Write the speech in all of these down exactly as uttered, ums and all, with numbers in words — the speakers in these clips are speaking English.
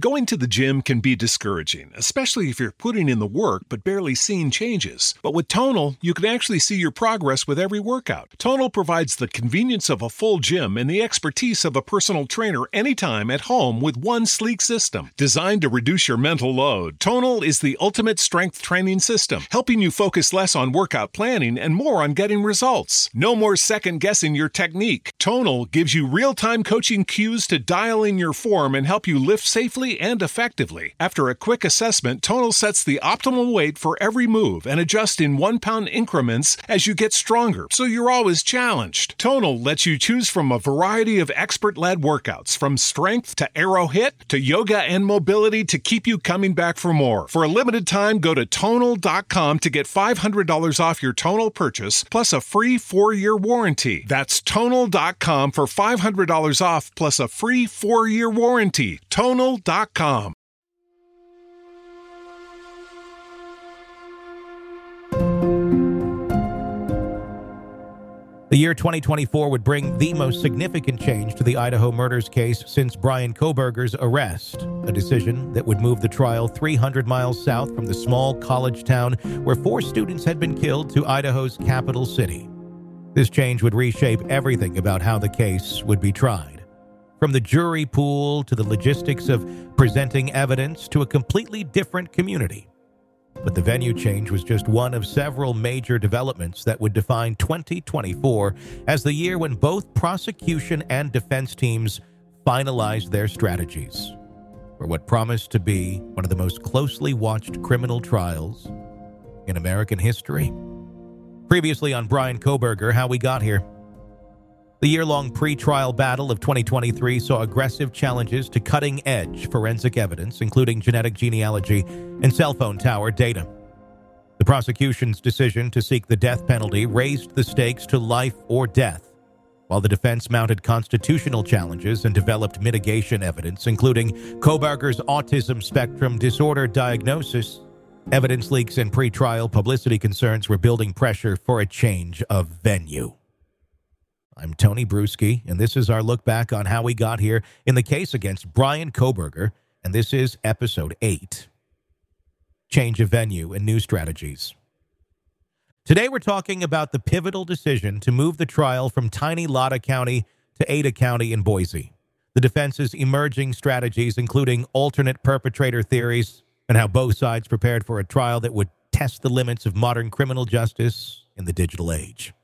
Going to the gym can be discouraging, especially if you're putting in the work but barely seeing changes. But with Tonal, you can actually see your progress with every workout. Tonal provides the convenience of a full gym and the expertise of a personal trainer anytime at home with one sleek system. Designed to reduce your mental load, Tonal is the ultimate strength training system, helping you focus less on workout planning and more on getting results. No more second-guessing your technique. Tonal gives you real-time coaching cues to dial in your form and help you lift safely and effectively. After a quick assessment, Tonal sets the optimal weight for every move and adjusts in one-pound increments as you get stronger, so you're always challenged. Tonal lets you choose from a variety of expert-led workouts, from strength to aero hit to yoga and mobility to keep you coming back for more. For a limited time, go to tonal dot com to get five hundred dollars off your Tonal purchase, plus a free four-year warranty. That's tonal dot com for five hundred dollars off, plus a free four-year warranty. tonal dot com. The year twenty twenty-four would bring the most significant change to the Idaho murders case since Bryan Kohberger's arrest, a decision that would move the trial three hundred miles south from the small college town where four students had been killed to Idaho's capital city. This change would reshape everything about how the case would be tried. From the jury pool to the logistics of presenting evidence to a completely different community. But the venue change was just one of several major developments that would define twenty twenty-four as the year when both prosecution and defense teams finalized their strategies for what promised to be one of the most closely watched criminal trials in American history. Previously on Bryan Kohberger, How We Got Here. The year-long pre-trial battle of twenty twenty-three saw aggressive challenges to cutting-edge forensic evidence, including genetic genealogy and cell phone tower data. The prosecution's decision to seek the death penalty raised the stakes to life or death, while the defense mounted constitutional challenges and developed mitigation evidence, including Kohberger's autism spectrum disorder diagnosis. Evidence leaks and pre-trial publicity concerns were building pressure for a change of venue. I'm Tony Bruschi, and this is our look back on how we got here in the case against Bryan Kohberger, and this is Episode eight. Change of venue and new strategies. Today we're talking about the pivotal decision to move the trial from tiny Latah County to Ada County in Boise, the defense's emerging strategies, including alternate perpetrator theories, and how both sides prepared for a trial that would test the limits of modern criminal justice in the digital age.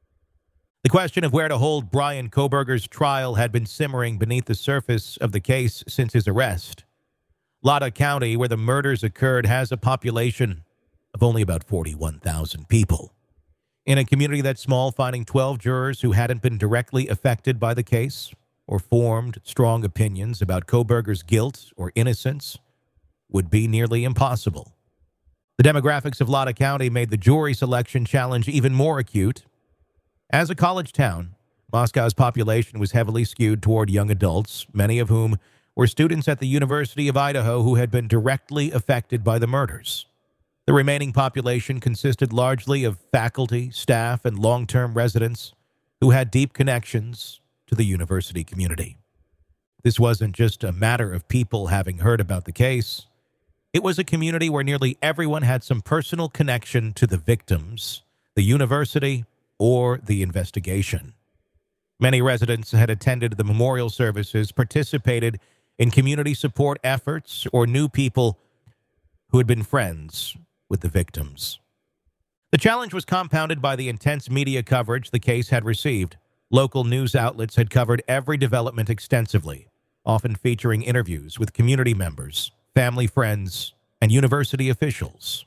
The question of where to hold Bryan Kohberger's trial had been simmering beneath the surface of the case since his arrest. Latah County, where the murders occurred, has a population of only about forty-one thousand people. In a community that small, finding twelve jurors who hadn't been directly affected by the case or formed strong opinions about Kohberger's guilt or innocence would be nearly impossible. The demographics of Latah County made the jury selection challenge even more acute. As a college town, Moscow's population was heavily skewed toward young adults, many of whom were students at the University of Idaho who had been directly affected by the murders. The remaining population consisted largely of faculty, staff, and long-term residents who had deep connections to the university community. This wasn't just a matter of people having heard about the case. It was a community where nearly everyone had some personal connection to the victims, the university, or the investigation. Many residents had attended the memorial services, participated in community support efforts, or knew people who had been friends with the victims. The challenge was compounded by the intense media coverage the case had received. Local news outlets had covered every development extensively, often featuring interviews with community members, family friends, and university officials.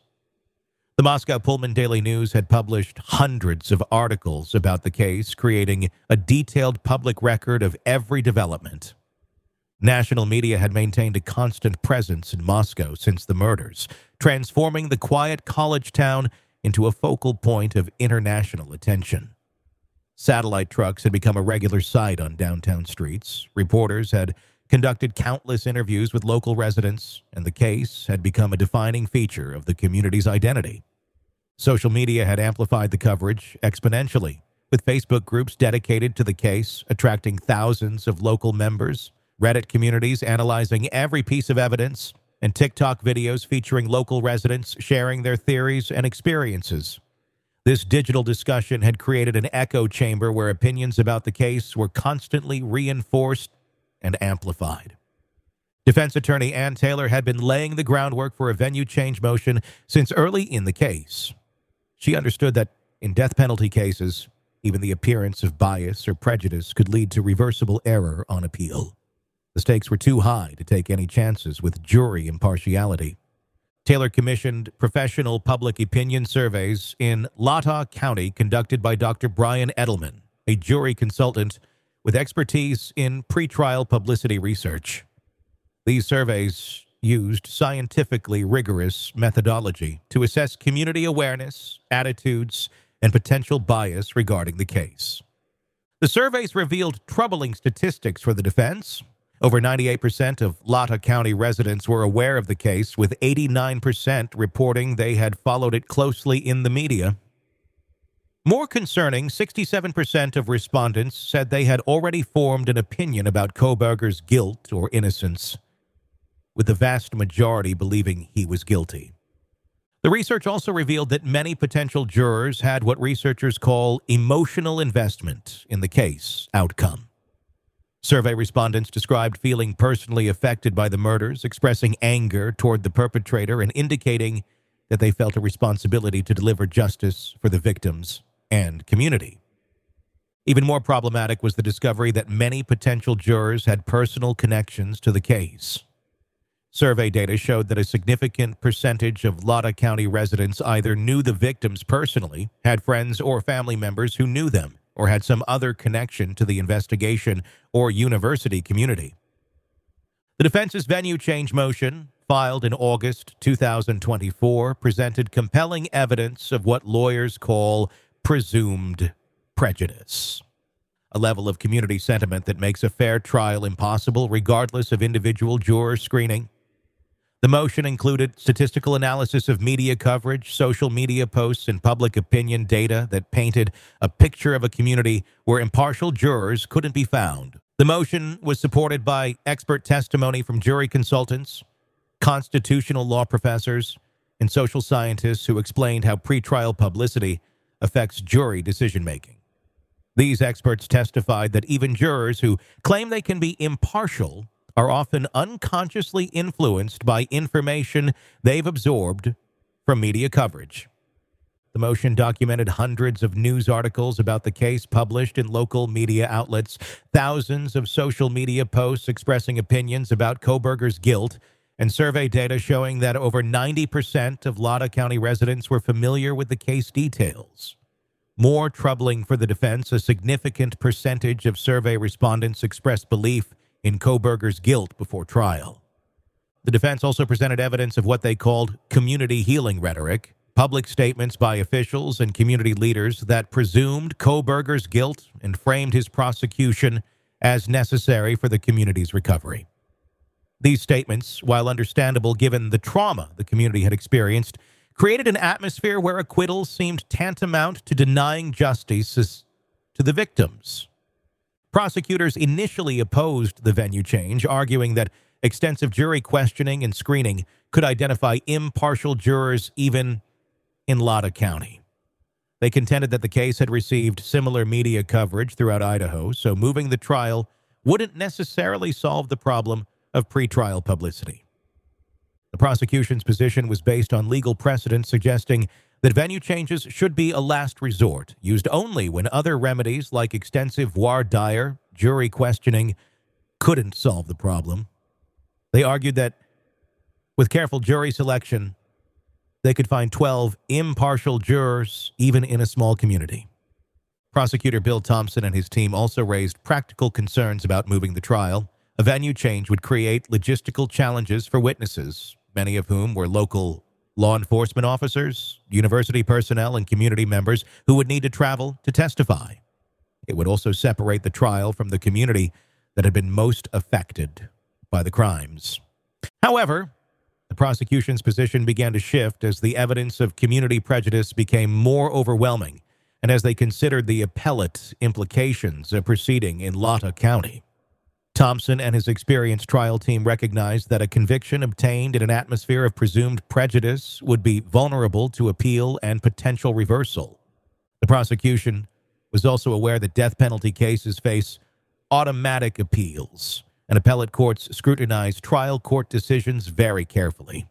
The Moscow Pullman Daily News had published hundreds of articles about the case, creating a detailed public record of every development. National media had maintained a constant presence in Moscow since the murders, transforming the quiet college town into a focal point of international attention. Satellite trucks had become a regular sight on downtown streets. Reporters had conducted countless interviews with local residents, and the case had become a defining feature of the community's identity. Social media had amplified the coverage exponentially, with Facebook groups dedicated to the case attracting thousands of local members, Reddit communities analyzing every piece of evidence, and TikTok videos featuring local residents sharing their theories and experiences. This digital discussion had created an echo chamber where opinions about the case were constantly reinforced and amplified. Defense attorney Ann Taylor had been laying the groundwork for a venue change motion since early in the case. She understood that in death penalty cases, even the appearance of bias or prejudice could lead to reversible error on appeal. The stakes were too high to take any chances with jury impartiality. Taylor commissioned professional public opinion surveys in Latah County conducted by Doctor Brian Edelman, a jury consultant with expertise in pretrial publicity research. These surveys used scientifically rigorous methodology to assess community awareness, attitudes, and potential bias regarding the case. The surveys revealed troubling statistics for the defense. Over ninety-eight percent of Latah County residents were aware of the case, with eighty-nine percent reporting they had followed it closely in the media. More concerning, sixty-seven percent of respondents said they had already formed an opinion about Kohberger's guilt or innocence, with the vast majority believing he was guilty. The research also revealed that many potential jurors had what researchers call emotional investment in the case outcome. Survey respondents described feeling personally affected by the murders, expressing anger toward the perpetrator, and indicating that they felt a responsibility to deliver justice for the victims and community. Even more problematic was the discovery that many potential jurors had personal connections to the case. Survey data showed that a significant percentage of Latah County residents either knew the victims personally, had friends or family members who knew them, or had some other connection to the investigation or university community. The defense's venue change motion, filed in August two thousand twenty-four, presented compelling evidence of what lawyers call presumed prejudice, a level of community sentiment that makes a fair trial impossible regardless of individual juror screening. The motion included statistical analysis of media coverage, social media posts, and public opinion data that painted a picture of a community where impartial jurors couldn't be found. The motion was supported by expert testimony from jury consultants, constitutional law professors, and social scientists who explained how pretrial publicity affects jury decision-making. These experts testified that even jurors who claim they can be impartial are often unconsciously influenced by information they've absorbed from media coverage. The motion documented hundreds of news articles about the case published in local media outlets, thousands of social media posts expressing opinions about Kohberger's guilt, and survey data showing that over ninety percent of Latah County residents were familiar with the case details. More troubling for the defense, a significant percentage of survey respondents expressed belief in Kohberger's guilt before trial. The defense also presented evidence of what they called community healing rhetoric, public statements by officials and community leaders that presumed Kohberger's guilt and framed his prosecution as necessary for the community's recovery. These statements, while understandable given the trauma the community had experienced, created an atmosphere where acquittal seemed tantamount to denying justice to the victims. Prosecutors initially opposed the venue change, arguing that extensive jury questioning and screening could identify impartial jurors even in Latah County. They contended that the case had received similar media coverage throughout Idaho, so moving the trial wouldn't necessarily solve the problem of pretrial publicity. The prosecution's position was based on legal precedent suggesting that venue changes should be a last resort, used only when other remedies like extensive voir dire, jury questioning, couldn't solve the problem. They argued that with careful jury selection, they could find twelve impartial jurors, even in a small community. Prosecutor Bill Thompson and his team also raised practical concerns about moving the trial. A venue change would create logistical challenges for witnesses, many of whom were local law enforcement officers, university personnel, and community members who would need to travel to testify. It would also separate the trial from the community that had been most affected by the crimes. However, the prosecution's position began to shift as the evidence of community prejudice became more overwhelming and as they considered the appellate implications of proceeding in Latah County. Thompson and his experienced trial team recognized that a conviction obtained in an atmosphere of presumed prejudice would be vulnerable to appeal and potential reversal. The prosecution was also aware that death penalty cases face automatic appeals, and appellate courts scrutinize trial court decisions very carefully.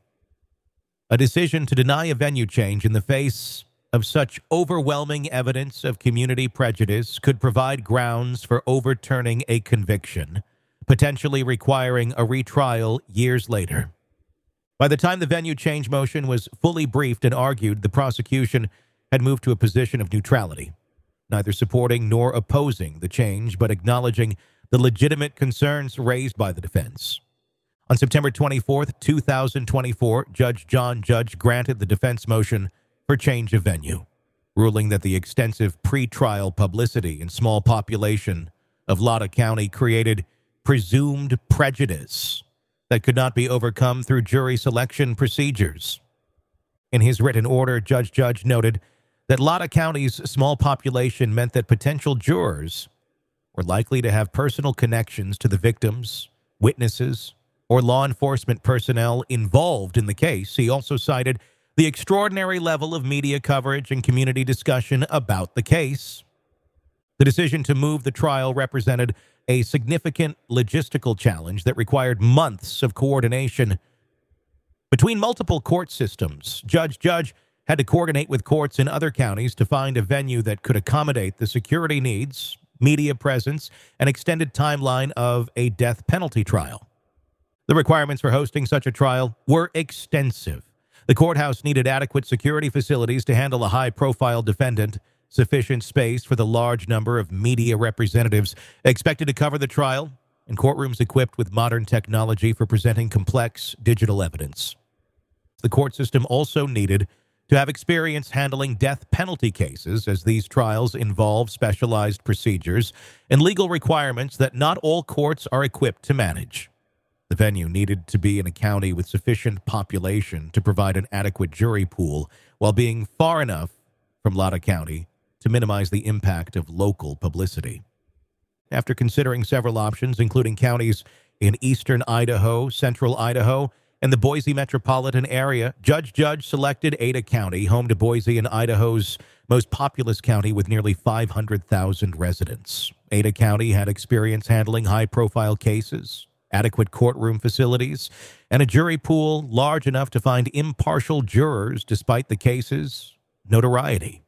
A decision to deny a venue change in the face of such overwhelming evidence of community prejudice could provide grounds for overturning a conviction, potentially requiring a retrial years later. By the time the venue change motion was fully briefed and argued, the prosecution had moved to a position of neutrality, neither supporting nor opposing the change, but acknowledging the legitimate concerns raised by the defense. On September twenty-fourth, two thousand twenty-four, Judge John Judge granted the defense motion for change of venue, ruling that the extensive pre-trial publicity and small population of Latah County created presumed prejudice that could not be overcome through jury selection procedures. In his written order, Judge Judge noted that Latah County's small population meant that potential jurors were likely to have personal connections to the victims, witnesses, or law enforcement personnel involved in the case. He also cited the extraordinary level of media coverage and community discussion about the case. The decision to move the trial represented a significant logistical challenge that required months of coordination between multiple court systems. Judge Judge had to coordinate with courts in other counties to find a venue that could accommodate the security needs, media presence, and extended timeline of a death penalty trial. The requirements for hosting such a trial were extensive. The courthouse needed adequate security facilities to handle a high-profile defendant, sufficient space for the large number of media representatives expected to cover the trial, and courtrooms equipped with modern technology for presenting complex digital evidence. The court system also needed to have experience handling death penalty cases, as these trials involve specialized procedures and legal requirements that not all courts are equipped to manage. The venue needed to be in a county with sufficient population to provide an adequate jury pool while being far enough from Latah County to minimize the impact of local publicity. After considering several options, including counties in eastern Idaho, central Idaho, and the Boise metropolitan area, Judge Judge selected Ada County, home to Boise and Idaho's most populous county with nearly five hundred thousand residents. Ada County had experience handling high-profile cases, adequate courtroom facilities, and a jury pool large enough to find impartial jurors despite the case's notoriety.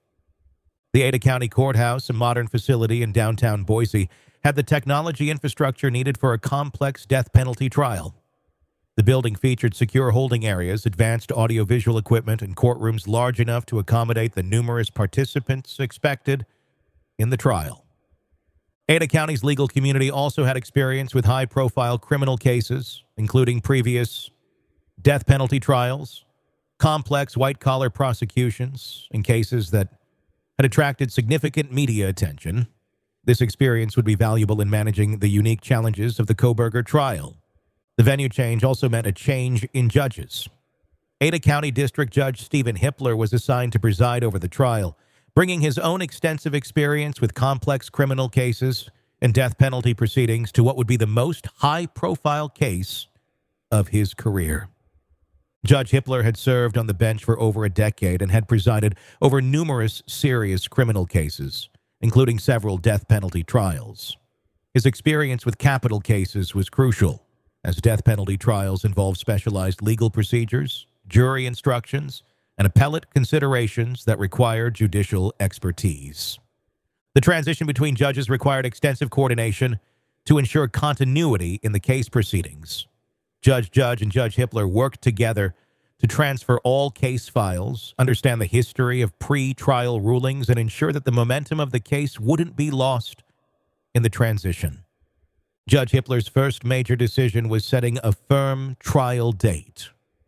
The Ada County Courthouse, a modern facility in downtown Boise, had the technology infrastructure needed for a complex death penalty trial. The building featured secure holding areas, advanced audiovisual equipment, and courtrooms large enough to accommodate the numerous participants expected in the trial. Ada County's legal community also had experience with high-profile criminal cases, including previous death penalty trials, complex white-collar prosecutions, and cases that had attracted significant media attention. This experience would be valuable in managing the unique challenges of the Kohberger trial. The venue change also meant a change in judges. Ada County District Judge Stephen Hippler was assigned to preside over the trial, bringing his own extensive experience with complex criminal cases and death penalty proceedings to what would be the most high-profile case of his career. Judge Hippler had served on the bench for over a decade and had presided over numerous serious criminal cases, including several death penalty trials. His experience with capital cases was crucial, as death penalty trials involve specialized legal procedures, jury instructions, and appellate considerations that require judicial expertise. The transition between judges required extensive coordination to ensure continuity in the case proceedings. Judge Judge and Judge Hippler worked together to transfer all case files, understand the history of pre-trial rulings, and ensure that the momentum of the case wouldn't be lost in the transition. Judge Hippler's first major decision was setting a firm trial date.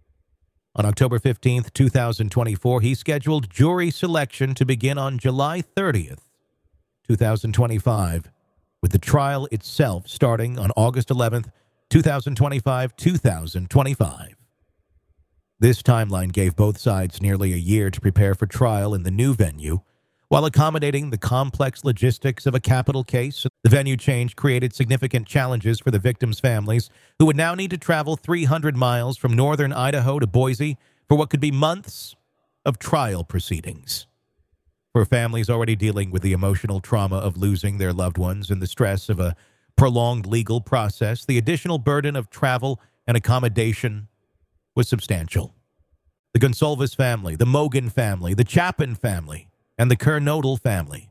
On October fifteenth, two thousand twenty-four, he scheduled jury selection to begin on July thirtieth, two thousand twenty-five, with the trial itself starting on August eleventh, two thousand twenty-five, two thousand twenty-five. This timeline gave both sides nearly a year to prepare for trial in the new venue, While accommodating the complex logistics of a capital case, the venue change created significant challenges for the victims' families, who would now need to travel three hundred miles from northern Idaho to Boise for what could be months of trial proceedings. For families already dealing with the emotional trauma of losing their loved ones and the stress of a prolonged legal process, the additional burden of travel and accommodation was substantial. The Gonsalves family, the Mogan family, the Chapin family, and the Kernodle family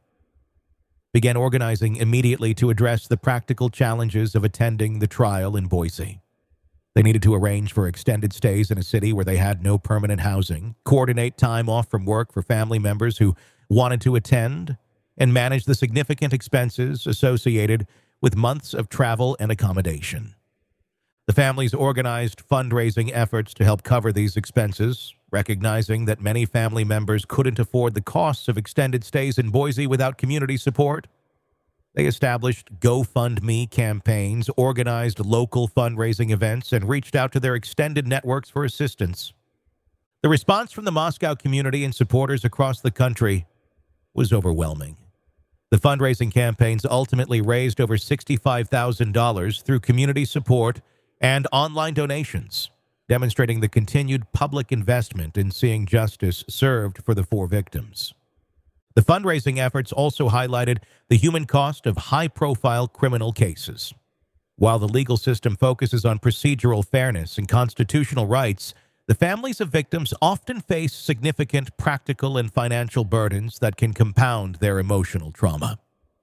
began organizing immediately to address the practical challenges of attending the trial in Boise. They needed to arrange for extended stays in a city where they had no permanent housing, coordinate time off from work for family members who wanted to attend, and manage the significant expenses associated with months of travel and accommodation. The families organized fundraising efforts to help cover these expenses, recognizing that many family members couldn't afford the costs of extended stays in Boise without community support. They established GoFundMe campaigns, organized local fundraising events, and reached out to their extended networks for assistance. The response from the Moscow community and supporters across the country was overwhelming. The fundraising campaigns ultimately raised over sixty-five thousand dollars through community support and online donations, demonstrating the continued public investment in seeing justice served for the four victims. The fundraising efforts also highlighted the human cost of high-profile criminal cases. While the legal system focuses on procedural fairness and constitutional rights, the families of victims often face significant practical and financial burdens that can compound their emotional trauma.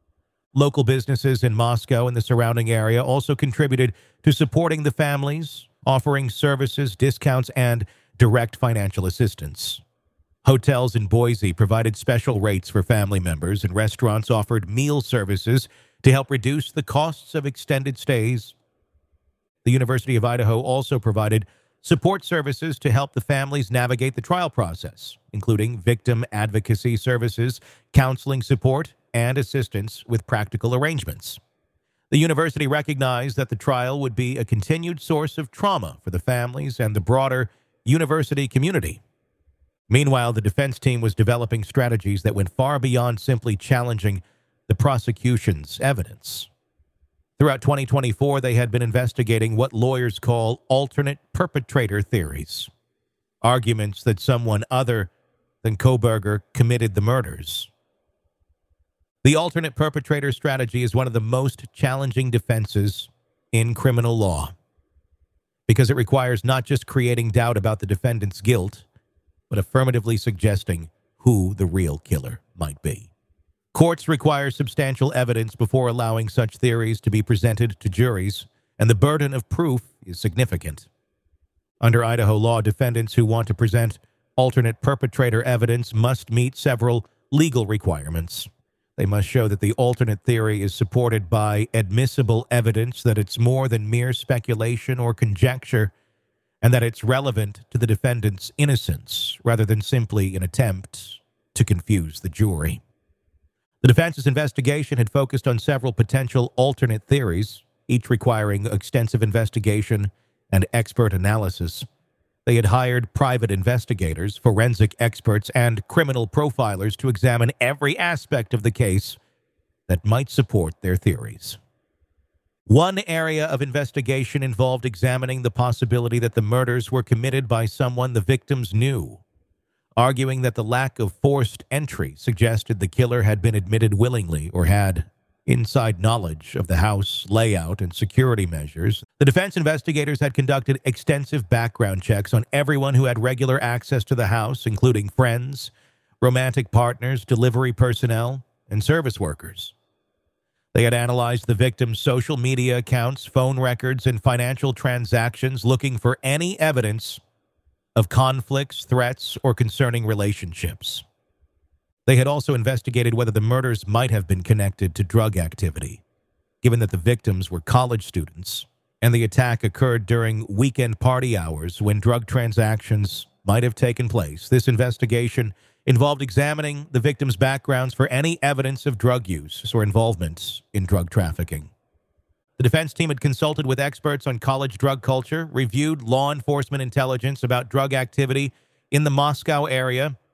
Local businesses in Moscow and the surrounding area also contributed to supporting the families, offering services, discounts, and direct financial assistance. Hotels in Boise provided special rates for family members, and restaurants offered meal services to help reduce the costs of extended stays. The University of Idaho also provided support services to help the families navigate the trial process, including victim advocacy services, counseling support, and assistance with practical arrangements. The university recognized that the trial would be a continued source of trauma for the families and the broader university community. Meanwhile, the defense team was developing strategies that went far beyond simply challenging the prosecution's evidence. Throughout twenty twenty-four, they had been investigating what lawyers call alternate perpetrator theories, arguments that someone other than Kohberger committed the murders. The alternate perpetrator strategy is one of the most challenging defenses in criminal law because it requires not just creating doubt about the defendant's guilt, but affirmatively suggesting who the real killer might be. Courts require substantial evidence before allowing such theories to be presented to juries, and the burden of proof is significant. Under Idaho law, defendants who want to present alternate perpetrator evidence must meet several legal requirements. They must show that the alternate theory is supported by admissible evidence, that it's more than mere speculation or conjecture, and that it's relevant to the defendant's innocence rather than simply an attempt to confuse the jury. The defense's investigation had focused on several potential alternate theories, each requiring extensive investigation and expert analysis. They had hired private investigators, forensic experts, and criminal profilers to examine every aspect of the case that might support their theories. One area of investigation involved examining the possibility that the murders were committed by someone the victims knew, arguing that the lack of forced entry suggested the killer had been admitted willingly or had inside knowledge of the house layout and security measures. The defense investigators had conducted extensive background checks on everyone who had regular access to the house, including friends, romantic partners, delivery personnel, and service workers. They had analyzed the victim's social media accounts, phone records, and financial transactions, looking for any evidence of conflicts, threats, or concerning relationships. They had also investigated whether the murders might have been connected to drug activity, given that the victims were college students, and the attack occurred during weekend party hours when drug transactions might have taken place. This investigation involved examining the victims' backgrounds for any evidence of drug use or involvement in drug trafficking. The defense team had consulted with experts on college drug culture, reviewed law enforcement intelligence about drug activity in the Moscow area,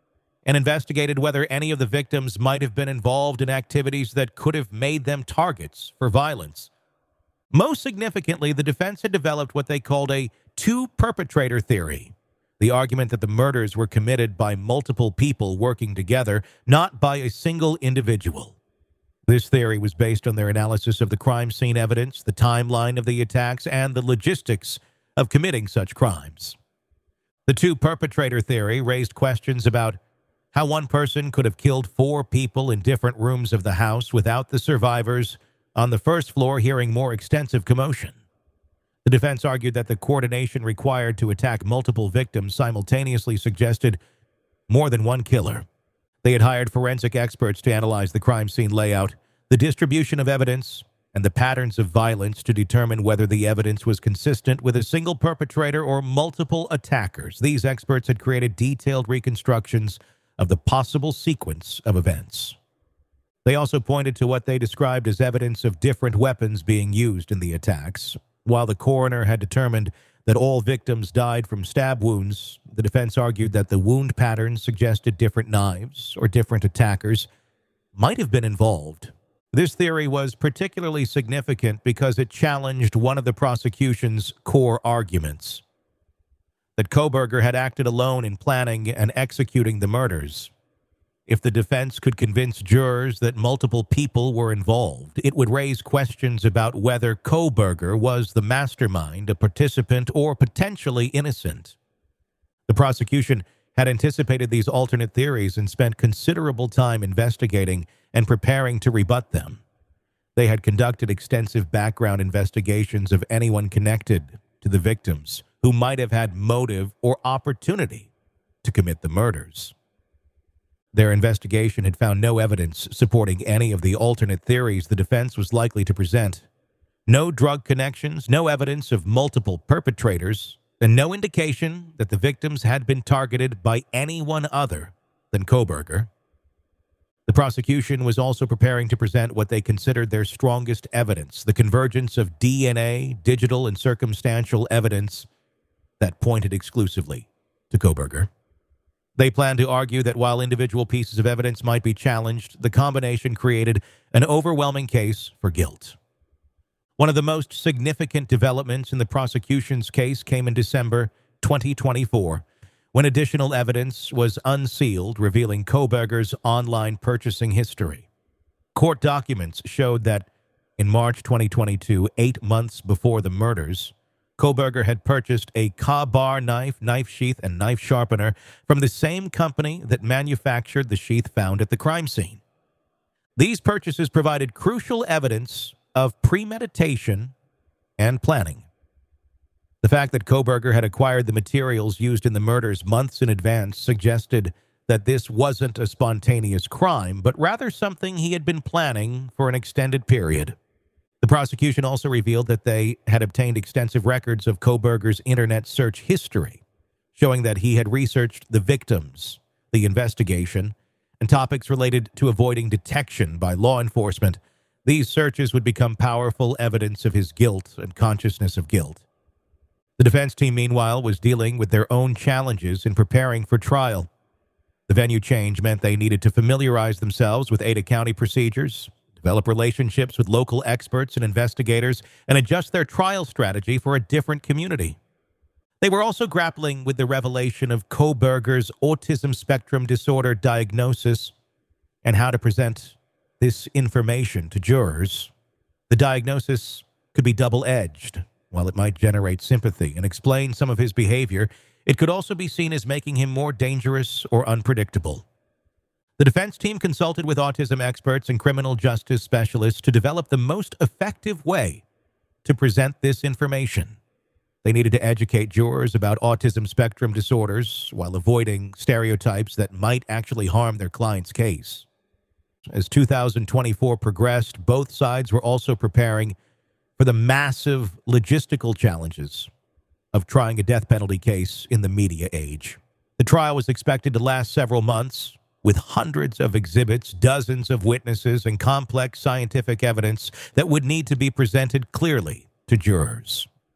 and investigated whether any of the victims might have been involved in activities that could have made them targets for violence. Most significantly, the defense had developed what they called a two-perpetrator theory, the argument that the murders were committed by multiple people working together, not by a single individual. This theory was based on their analysis of the crime scene evidence, the timeline of the attacks, and the logistics of committing such crimes. The two-perpetrator theory raised questions about how one person could have killed four people in different rooms of the house without the survivors on the first floor hearing more extensive commotion. The defense argued that the coordination required to attack multiple victims simultaneously suggested more than one killer. They had hired forensic experts to analyze the crime scene layout, the distribution of evidence, and the patterns of violence to determine whether the evidence was consistent with a single perpetrator or multiple attackers. These experts had created detailed reconstructions of the possible sequence of events. They also pointed to what they described as evidence of different weapons being used in the attacks. While the coroner had determined that all victims died from stab wounds, the defense argued that the wound patterns suggested different knives or different attackers might have been involved. This theory was particularly significant because it challenged one of the prosecution's core arguments, that Kohberger had acted alone in planning and executing the murders. If the defense could convince jurors that multiple people were involved, it would raise questions about whether Kohberger was the mastermind, a participant, or potentially innocent. The prosecution had anticipated these alternate theories and spent considerable time investigating and preparing to rebut them. They had conducted extensive background investigations of anyone connected to the victims who might have had motive or opportunity to commit the murders. Their investigation had found no evidence supporting any of the alternate theories the defense was likely to present. No drug connections, no evidence of multiple perpetrators, and no indication that the victims had been targeted by anyone other than Kohberger. The prosecution was also preparing to present what they considered their strongest evidence, the convergence of D N A, digital, and circumstantial evidence that pointed exclusively to Kohberger. They planned to argue that while individual pieces of evidence might be challenged, the combination created an overwhelming case for guilt. One of the most significant developments in the prosecution's case came in December twenty twenty-four, when additional evidence was unsealed revealing Kohberger's online purchasing history. Court documents showed that in March twenty twenty-two, eight months before the murders, Kohberger had purchased a Ka-Bar knife, knife sheath, and knife sharpener from the same company that manufactured the sheath found at the crime scene. These purchases provided crucial evidence of premeditation and planning. The fact that Kohberger had acquired the materials used in the murders months in advance suggested that this wasn't a spontaneous crime, but rather something he had been planning for an extended period. The prosecution also revealed that they had obtained extensive records of Kohberger's internet search history, showing that he had researched the victims, the investigation, and topics related to avoiding detection by law enforcement. These searches would become powerful evidence of his guilt and consciousness of guilt. The defense team, meanwhile, was dealing with their own challenges in preparing for trial. The venue change meant they needed to familiarize themselves with Ada County procedures, develop relationships with local experts and investigators, and adjust their trial strategy for a different community. They were also grappling with the revelation of Kohberger's autism spectrum disorder diagnosis and how to present this information to jurors. The diagnosis could be double-edged. While it might generate sympathy and explain some of his behavior, it could also be seen as making him more dangerous or unpredictable. The defense team consulted with autism experts and criminal justice specialists to develop the most effective way to present this information. They needed to educate jurors about autism spectrum disorders while avoiding stereotypes that might actually harm their client's case. As two thousand twenty-four progressed, both sides were also preparing for the massive logistical challenges of trying a death penalty case in the media age. The trial was expected to last several months, with hundreds of exhibits, dozens of witnesses, and complex scientific evidence that would need to be presented clearly to jurors.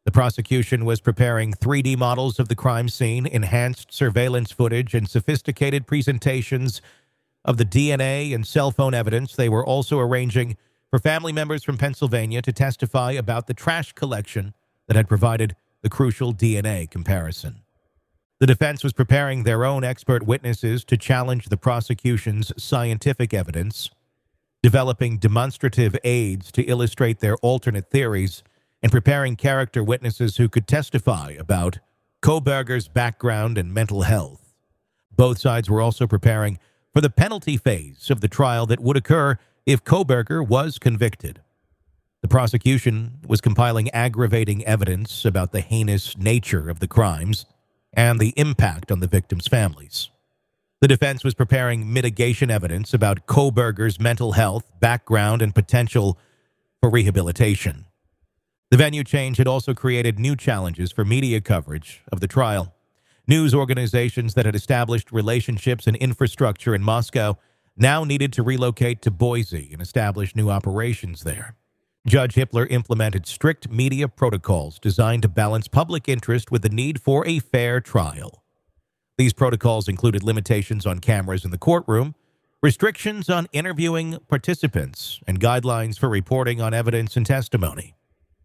The prosecution was preparing three D models of the crime scene, enhanced surveillance footage, and sophisticated presentations of the D N A and cell phone evidence. They were also arranging for family members from Pennsylvania to testify about the trash collection that had provided the crucial D N A comparison. The defense was preparing their own expert witnesses to challenge the prosecution's scientific evidence, developing demonstrative aids to illustrate their alternate theories, and preparing character witnesses who could testify about Kohberger's background and mental health. Both sides were also preparing for the penalty phase of the trial that would occur if Kohberger was convicted. The prosecution was compiling aggravating evidence about the heinous nature of the crimes and the impact on the victims' families. The defense was preparing mitigation evidence about Kohberger's mental health, background, and potential for rehabilitation. The venue change had also created new challenges for media coverage of the trial. News organizations that had established relationships and infrastructure in Moscow now needed to relocate to Boise and establish new operations there. Judge Hippler implemented strict media protocols designed to balance public interest with the need for a fair trial. These protocols included limitations on cameras in the courtroom, restrictions on interviewing participants, and guidelines for reporting on evidence and testimony.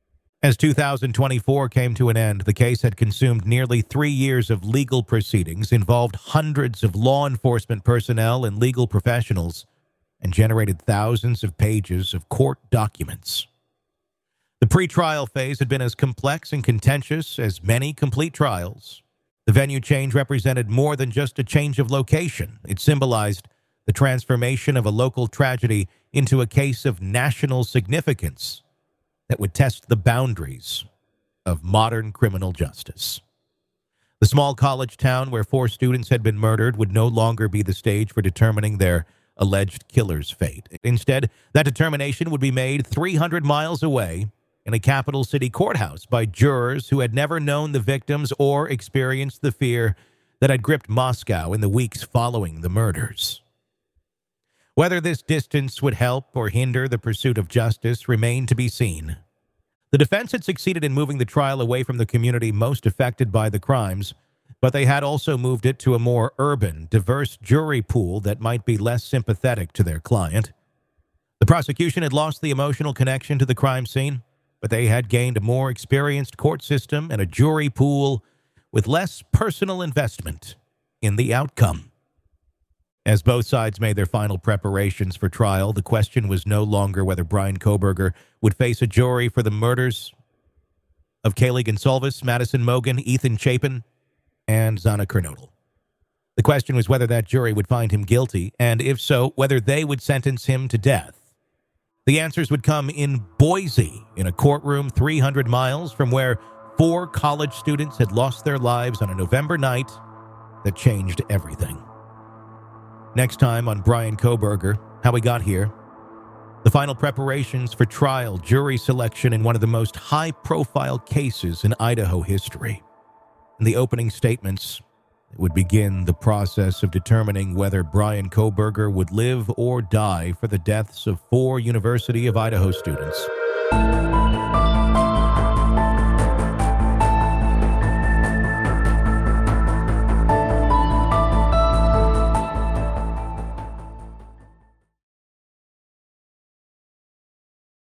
As two thousand twenty-four came to an end, the case had consumed nearly three years of legal proceedings, involved hundreds of law enforcement personnel and legal professionals, and generated thousands of pages of court documents. The pretrial phase had been as complex and contentious as many complete trials. The venue change represented more than just a change of location. It symbolized the transformation of a local tragedy into a case of national significance that would test the boundaries of modern criminal justice. The small college town where four students had been murdered would no longer be the stage for determining their alleged killer's fate. Instead, that determination would be made three hundred miles away in a capital city courthouse by jurors who had never known the victims or experienced the fear that had gripped Moscow in the weeks following the murders. Whether this distance would help or hinder the pursuit of justice remained to be seen. The defense had succeeded in moving the trial away from the community most affected by the crimes, but they had also moved it to a more urban, diverse jury pool that might be less sympathetic to their client. The prosecution had lost the emotional connection to the crime scene, but they had gained a more experienced court system and a jury pool with less personal investment in the outcome. As both sides made their final preparations for trial, the question was no longer whether Bryan Kohberger would face a jury for the murders of Kaylee Goncalves, Madison Mogen, Ethan Chapin, and Xana Kernodle. The question was whether that jury would find him guilty, and if so, whether they would sentence him to death. The answers would come in Boise, in a courtroom three hundred miles from where four college students had lost their lives on a November night that changed everything. Next time on Bryan Kohberger, How We Got Here, the final preparations for trial, jury selection in one of the most high-profile cases in Idaho history, and the opening statements that would begin the process of determining whether Bryan Kohberger would live or die for the deaths of four University of Idaho students.